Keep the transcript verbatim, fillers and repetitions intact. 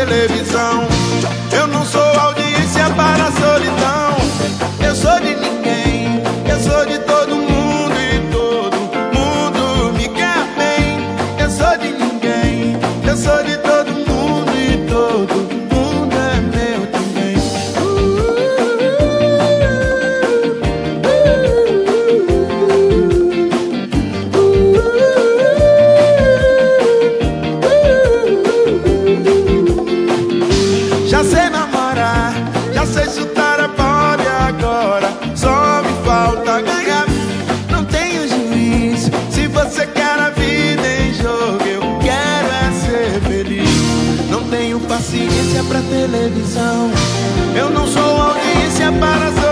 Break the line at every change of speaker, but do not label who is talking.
televisão. Eu não sou audiência para a solidão. Eu sou de ninguém, eu sou de todo mundo e todo mundo me quer bem. Eu sou de ninguém, eu sou de todo mundo e todo mundo é meu também. Já sei namorar, já sei chutar a bola e agora só me falta ganhar. Não tenho juízo, se você quer a vida em jogo, eu quero é ser feliz. Não tenho paciência pra televisão, eu não sou audiência para